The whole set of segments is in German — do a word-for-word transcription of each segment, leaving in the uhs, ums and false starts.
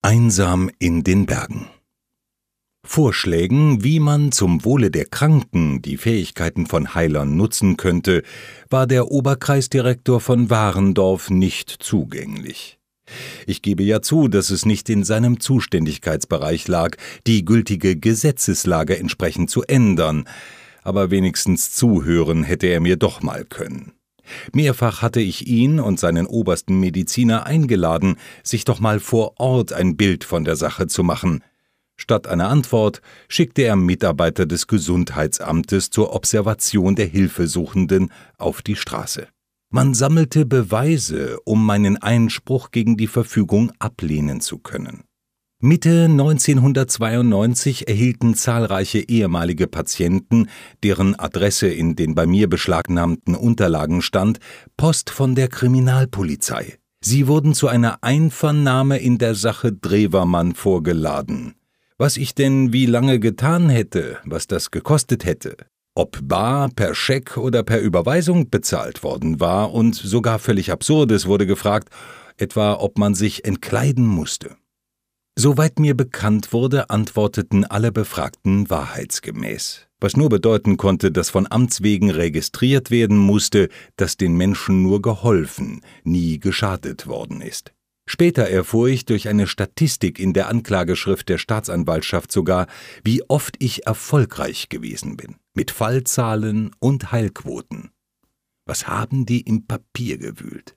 Einsam in den Bergen. Vorschlägen, wie man zum Wohle der Kranken die Fähigkeiten von Heilern nutzen könnte, war der Oberkreisdirektor von Warendorf nicht zugänglich. Ich gebe ja zu, dass es nicht in seinem Zuständigkeitsbereich lag, die gültige Gesetzeslage entsprechend zu ändern, aber wenigstens zuhören hätte er mir doch mal können. Mehrfach hatte ich ihn und seinen obersten Mediziner eingeladen, sich doch mal vor Ort ein Bild von der Sache zu machen. Statt einer Antwort schickte er Mitarbeiter des Gesundheitsamtes zur Observation der Hilfesuchenden auf die Straße. Man sammelte Beweise, um meinen Einspruch gegen die Verfügung ablehnen zu können. Mitte neunzehnhundertzweiundneunzig erhielten zahlreiche ehemalige Patienten, deren Adresse in den bei mir beschlagnahmten Unterlagen stand, Post von der Kriminalpolizei. Sie wurden zu einer Einvernahme in der Sache Drewermann vorgeladen. Was ich denn wie lange getan hätte, was das gekostet hätte, ob bar, per Scheck oder per Überweisung bezahlt worden war, und sogar völlig Absurdes wurde gefragt, etwa ob man sich entkleiden musste. Soweit mir bekannt wurde, antworteten alle Befragten wahrheitsgemäß, was nur bedeuten konnte, dass von Amts wegen registriert werden musste, dass den Menschen nur geholfen, nie geschadet worden ist. Später erfuhr ich durch eine Statistik in der Anklageschrift der Staatsanwaltschaft sogar, wie oft ich erfolgreich gewesen bin, mit Fallzahlen und Heilquoten. Was haben die im Papier gewühlt?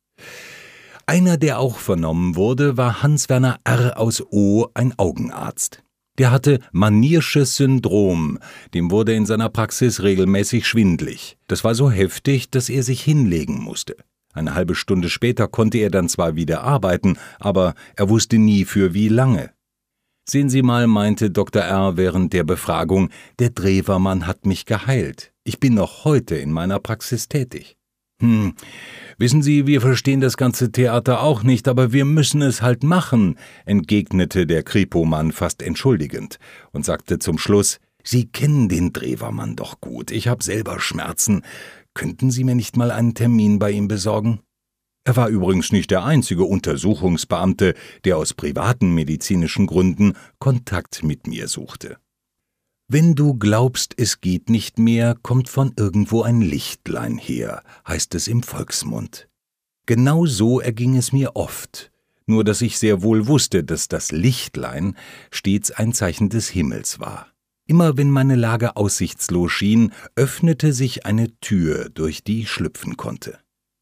Einer, der auch vernommen wurde, war Hans-Werner R. aus O., ein Augenarzt. Der hatte Maniersches Syndrom, dem wurde in seiner Praxis regelmäßig schwindlig. Das war so heftig, dass er sich hinlegen musste. Eine halbe Stunde später konnte er dann zwar wieder arbeiten, aber er wusste nie für wie lange. Sehen Sie mal, meinte Doktor R. während der Befragung, der Drewermann hat mich geheilt. Ich bin noch heute in meiner Praxis tätig. Hm, wissen Sie, wir verstehen das ganze Theater auch nicht, aber wir müssen es halt machen, entgegnete der Kripo-Mann fast entschuldigend und sagte zum Schluss, Sie kennen den Drewermann doch gut, ich habe selber Schmerzen. Könnten Sie mir nicht mal einen Termin bei ihm besorgen? Er war übrigens nicht der einzige Untersuchungsbeamte, der aus privaten medizinischen Gründen Kontakt mit mir suchte. »Wenn du glaubst, es geht nicht mehr, kommt von irgendwo ein Lichtlein her«, heißt es im Volksmund. Genau so erging es mir oft, nur dass ich sehr wohl wusste, dass das Lichtlein stets ein Zeichen des Himmels war. Immer wenn meine Lage aussichtslos schien, öffnete sich eine Tür, durch die ich schlüpfen konnte.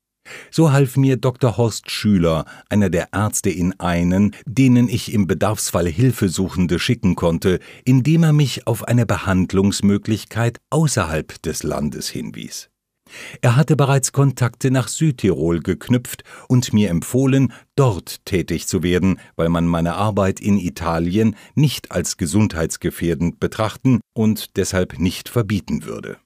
So half mir Doktor Horst Schüler, einer der Ärzte in Ainen, denen ich im Bedarfsfall Hilfesuchende schicken konnte, indem er mich auf eine Behandlungsmöglichkeit außerhalb des Landes hinwies. Er hatte bereits Kontakte nach Südtirol geknüpft und mir empfohlen, dort tätig zu werden, weil man meine Arbeit in Italien nicht als gesundheitsgefährdend betrachten und deshalb nicht verbieten würde.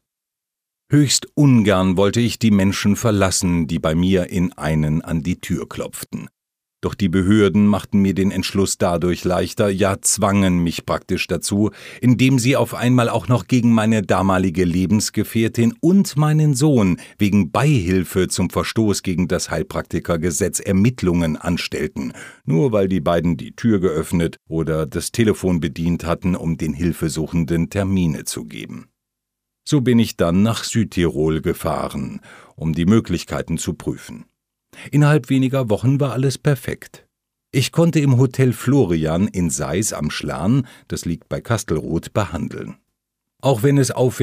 Höchst ungern wollte ich die Menschen verlassen, die bei mir in Ainen an die Tür klopften. Doch die Behörden machten mir den Entschluss dadurch leichter, ja zwangen mich praktisch dazu, indem sie auf einmal auch noch gegen meine damalige Lebensgefährtin und meinen Sohn wegen Beihilfe zum Verstoß gegen das Heilpraktikergesetz Ermittlungen anstellten, nur weil die beiden die Tür geöffnet oder das Telefon bedient hatten, um den Hilfesuchenden Termine zu geben. So bin ich dann nach Südtirol gefahren, um die Möglichkeiten zu prüfen. Innerhalb weniger Wochen war alles perfekt. Ich konnte im Hotel Florian in Seis am Schlarn, das liegt bei Kastelruth, behandeln. Auch wenn es aufwendig